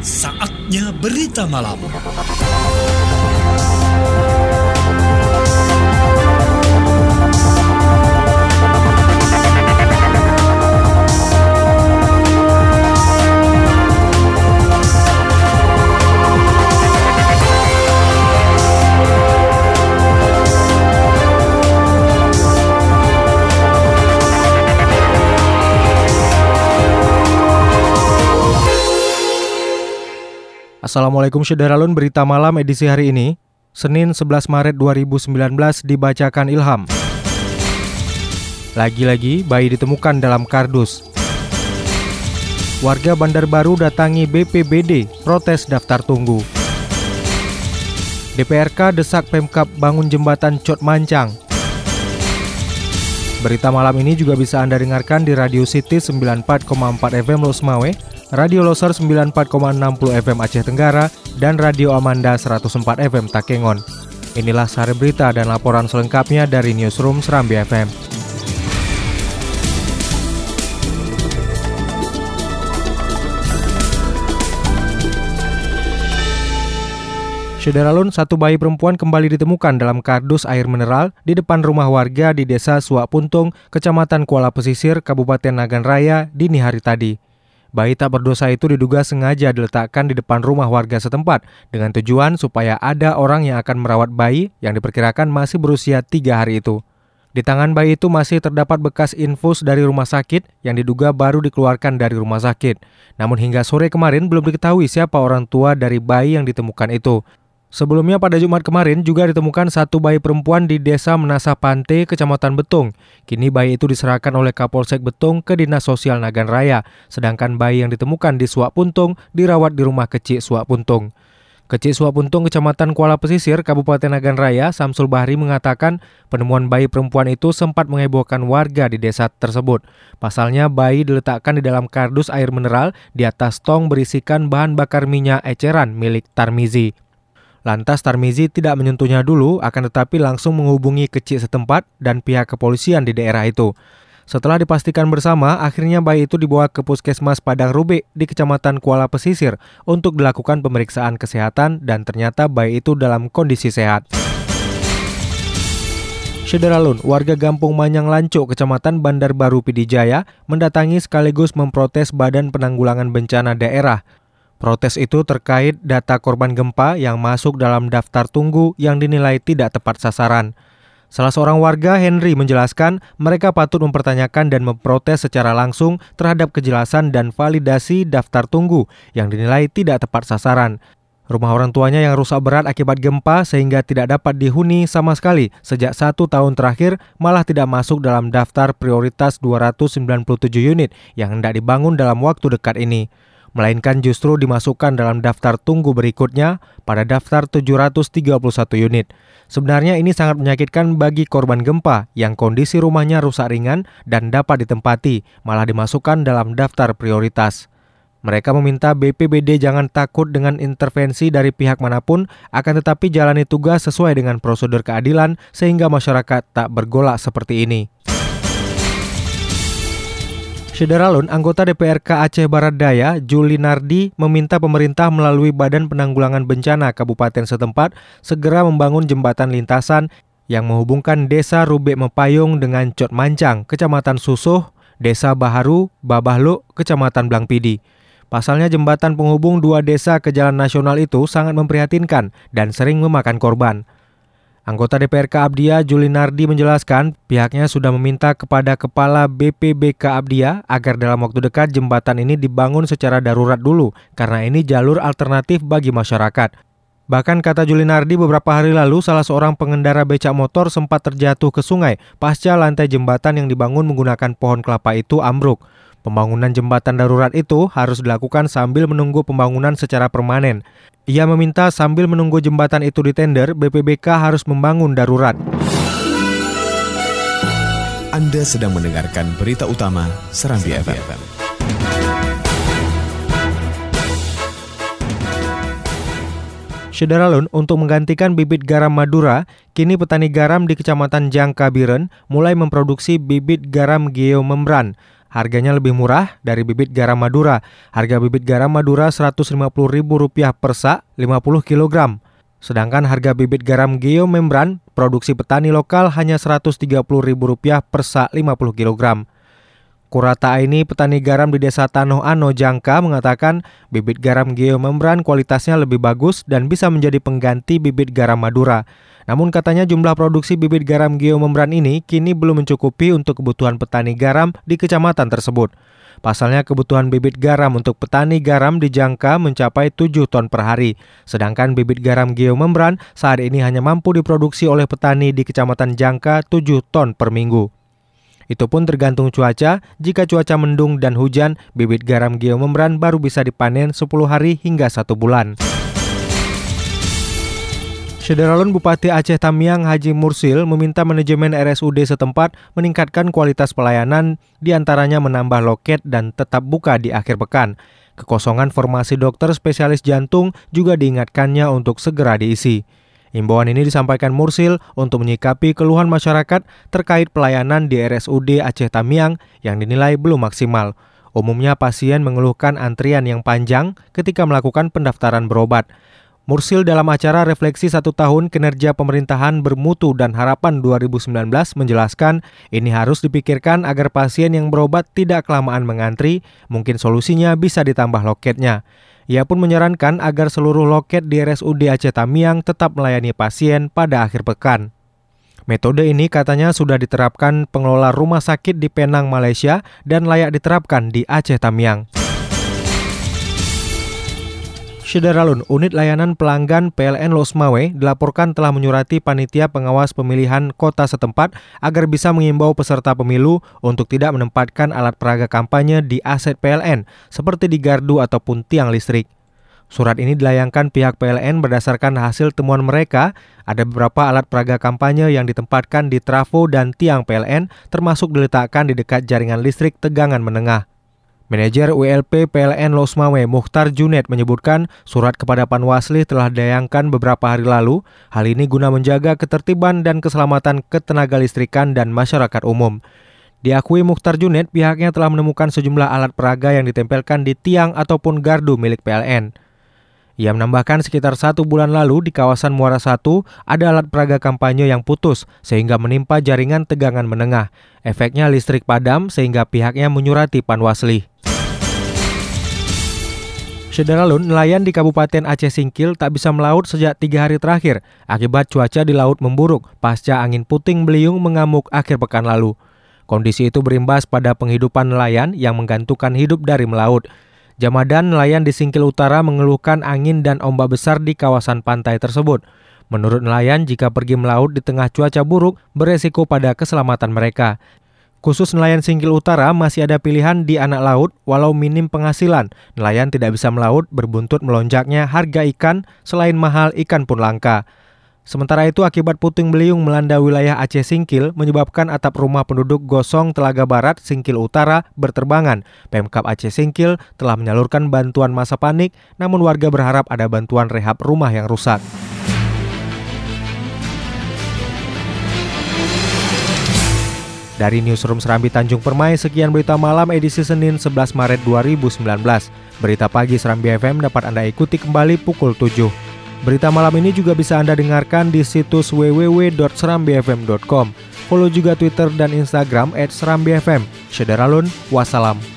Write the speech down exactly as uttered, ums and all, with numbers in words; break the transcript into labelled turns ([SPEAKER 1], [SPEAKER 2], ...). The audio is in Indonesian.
[SPEAKER 1] Saatnya Berita Malam.
[SPEAKER 2] Assalamualaikum Syederalun, Berita Malam edisi hari ini, Senin sebelas Maret dua ribu sembilan belas, dibacakan Ilham. Lagi-lagi bayi ditemukan dalam kardus. Warga Bandar Baru datangi B P B D, protes daftar tunggu. D P R K desak Pemkab bangun jembatan Cot Mancang. Berita malam ini juga bisa Anda dengarkan di Radio City sembilan puluh empat koma empat F M Losmawe, Radio Loser sembilan puluh empat koma enam puluh F M Aceh Tenggara, dan Radio Amanda seratus empat F M Takengon. Inilah sari berita dan laporan selengkapnya dari Newsroom Serambi F M. Syederalun, satu bayi perempuan kembali ditemukan dalam kardus air mineral di depan rumah warga di Desa Suak Puntung, Kecamatan Kuala Pesisir, Kabupaten Nagan Raya, dini hari tadi. Bayi tak berdosa itu diduga sengaja diletakkan di depan rumah warga setempat dengan tujuan supaya ada orang yang akan merawat bayi yang diperkirakan masih berusia tiga hari itu. Di tangan bayi itu masih terdapat bekas infus dari rumah sakit yang diduga baru dikeluarkan dari rumah sakit. Namun hingga sore kemarin belum diketahui siapa orang tua dari bayi yang ditemukan itu. Sebelumnya pada Jumat kemarin juga ditemukan satu bayi perempuan di Desa Menasah Pante, Kecamatan Betung. Kini bayi itu diserahkan oleh Kapolsek Betung ke Dinas Sosial Nagan Raya, sedangkan bayi yang ditemukan di Suak Puntung dirawat di rumah Kecik Suak Puntung. Kecik Suak Puntung, Kecamatan Kuala Pesisir, Kabupaten Nagan Raya, Samsul Bahri mengatakan penemuan bayi perempuan itu sempat menghebohkan warga di desa tersebut. Pasalnya bayi diletakkan di dalam kardus air mineral di atas tong berisikan bahan bakar minyak eceran milik Tarmizi. Lantas Tarmizi tidak menyentuhnya dulu, akan tetapi langsung menghubungi Kecik setempat dan pihak kepolisian di daerah itu. Setelah dipastikan bersama, akhirnya bayi itu dibawa ke Puskesmas Padang Rubik di Kecamatan Kuala Pesisir untuk dilakukan pemeriksaan kesehatan dan ternyata bayi itu dalam kondisi sehat. Syederalun, warga Gampung Manyang Lancuk, Kecamatan Bandar Baru Pidijaya mendatangi sekaligus memprotes Badan Penanggulangan Bencana Daerah. Protes itu terkait data korban gempa yang masuk dalam daftar tunggu yang dinilai tidak tepat sasaran. Salah seorang warga, Henry, menjelaskan mereka patut mempertanyakan dan memprotes secara langsung terhadap kejelasan dan validasi daftar tunggu yang dinilai tidak tepat sasaran. Rumah orang tuanya yang rusak berat akibat gempa sehingga tidak dapat dihuni sama sekali sejak satu tahun terakhir malah tidak masuk dalam daftar prioritas dua ratus sembilan puluh tujuh unit yang hendak dibangun dalam waktu dekat ini, melainkan justru dimasukkan dalam daftar tunggu berikutnya pada daftar tujuh ratus tiga puluh satu unit. Sebenarnya ini sangat menyakitkan bagi korban gempa yang kondisi rumahnya rusak ringan dan dapat ditempati, malah dimasukkan dalam daftar prioritas. Mereka meminta B P B D jangan takut dengan intervensi dari pihak manapun, akan tetapi jalani tugas sesuai dengan prosedur keadilan sehingga masyarakat tak bergolak seperti ini. Syederalun, anggota D P R K Aceh Barat Daya, Juli Nardi, meminta pemerintah melalui Badan Penanggulangan Bencana Kabupaten setempat segera membangun jembatan lintasan yang menghubungkan Desa Rubik Mepayung dengan Cot Mancang, Kecamatan Susuh, Desa Baharu, Babahluk, Kecamatan Blangpidi. Pasalnya jembatan penghubung dua desa ke jalan nasional itu sangat memprihatinkan dan sering memakan korban. Anggota D P R K Abdia, Juli Nardi, menjelaskan pihaknya sudah meminta kepada Kepala B P B K Abdia agar dalam waktu dekat jembatan ini dibangun secara darurat dulu karena ini jalur alternatif bagi masyarakat. Bahkan kata Juli Nardi, beberapa hari lalu salah seorang pengendara becak motor sempat terjatuh ke sungai pasca lantai jembatan yang dibangun menggunakan pohon kelapa itu ambruk. Pembangunan jembatan darurat itu harus dilakukan sambil menunggu pembangunan secara permanen. Ia meminta sambil menunggu jembatan itu ditender, B P B K harus membangun darurat.
[SPEAKER 3] Anda sedang mendengarkan berita utama Serambi F M.
[SPEAKER 2] Syederalun, untuk menggantikan bibit garam Madura, kini petani garam di Kecamatan Jangka Biren mulai memproduksi bibit garam geomembran. harganya lebih murah dari bibit garam Madura. Harga bibit garam Madura seratus lima puluh ribu rupiah per sak lima puluh kilogram. Sedangkan harga bibit garam geomembran produksi petani lokal hanya seratus tiga puluh ribu rupiah per sak lima puluh kilogram. Kurata ini petani garam di Desa Tanoh Ano, Jangka mengatakan bibit garam geomembran kualitasnya lebih bagus dan bisa menjadi pengganti bibit garam Madura. Namun katanya jumlah produksi bibit garam geomembran ini kini belum mencukupi untuk kebutuhan petani garam di kecamatan tersebut. Pasalnya kebutuhan bibit garam untuk petani garam di Jangka mencapai tujuh ton per hari. Sedangkan bibit garam geomembran saat ini hanya mampu diproduksi oleh petani di kecamatan Jangka tujuh ton per minggu. Itu pun tergantung cuaca, jika cuaca mendung dan hujan, bibit garam geomembran baru bisa dipanen sepuluh hari hingga satu bulan. Syederalun Bupati Aceh Tamiang Haji Mursil meminta manajemen R S U D setempat meningkatkan kualitas pelayanan, diantaranya menambah loket dan tetap buka di akhir pekan. Kekosongan formasi dokter spesialis jantung juga diingatkannya untuk segera diisi. Imbauan ini disampaikan Mursil untuk menyikapi keluhan masyarakat terkait pelayanan di R S U D Aceh Tamiang yang dinilai belum maksimal. Umumnya pasien mengeluhkan antrian yang panjang ketika melakukan pendaftaran berobat. Mursil dalam acara refleksi satu tahun kinerja pemerintahan bermutu dan harapan dua ribu sembilan belas menjelaskan ini harus dipikirkan agar pasien yang berobat tidak kelamaan mengantri, mungkin solusinya bisa ditambah loketnya. Ia pun menyarankan agar seluruh loket di R S U D Aceh Tamiang tetap melayani pasien pada akhir pekan. Metode ini katanya sudah diterapkan pengelola rumah sakit di Penang, Malaysia dan layak diterapkan di Aceh Tamiang. Syederalun, unit layanan pelanggan P L N Losmawe dilaporkan telah menyurati panitia pengawas pemilihan kota setempat agar bisa mengimbau peserta pemilu untuk tidak menempatkan alat peraga kampanye di aset P L N seperti di gardu ataupun tiang listrik. Surat ini dilayangkan pihak P L N berdasarkan hasil temuan mereka, ada beberapa alat peraga kampanye yang ditempatkan di trafo dan tiang P L N termasuk diletakkan di dekat jaringan listrik tegangan menengah. Manajer W L P P L N Losmawe Mukhtar Junet menyebutkan surat kepada Panwasli telah dilayangkan beberapa hari lalu. Hal ini guna menjaga ketertiban dan keselamatan ketenaga listrikan dan masyarakat umum. Diakui Mukhtar Junet, pihaknya telah menemukan sejumlah alat peraga yang ditempelkan di tiang ataupun gardu milik P L N. Ia menambahkan sekitar satu bulan lalu di kawasan Muara satu ada alat peraga kampanye yang putus sehingga menimpa jaringan tegangan menengah. Efeknya listrik padam sehingga pihaknya menyurati Panwasli. Syederalun, nelayan di Kabupaten Aceh Singkil tak bisa melaut sejak tiga hari terakhir akibat cuaca di laut memburuk pasca angin puting beliung mengamuk akhir pekan lalu. Kondisi itu berimbas pada penghidupan nelayan yang menggantungkan hidup dari melaut. Jamadan nelayan di Singkil Utara mengeluhkan angin dan ombak besar di kawasan pantai tersebut. Menurut nelayan, jika pergi melaut di tengah cuaca buruk beresiko pada keselamatan mereka. Khusus nelayan Singkil Utara masih ada pilihan di anak laut walau minim penghasilan. Nelayan tidak bisa melaut berbuntut melonjaknya harga ikan, selain mahal ikan pun langka. Sementara itu akibat puting beliung melanda wilayah Aceh Singkil menyebabkan atap rumah penduduk Gosong Telaga Barat Singkil Utara berterbangan. Pemkab Aceh Singkil telah menyalurkan bantuan masa panik, namun warga berharap ada bantuan rehab rumah yang rusak. Dari Newsroom Serambi Tanjung Permai, sekian berita malam edisi Senin sebelas Maret dua ribu sembilan belas. Berita pagi Serambi F M dapat Anda ikuti kembali pukul tujuh. Berita malam ini juga bisa Anda dengarkan di situs w w w dot serambi f m dot com. Follow juga Twitter dan Instagram et serambi f m. Syederalun, wassalam.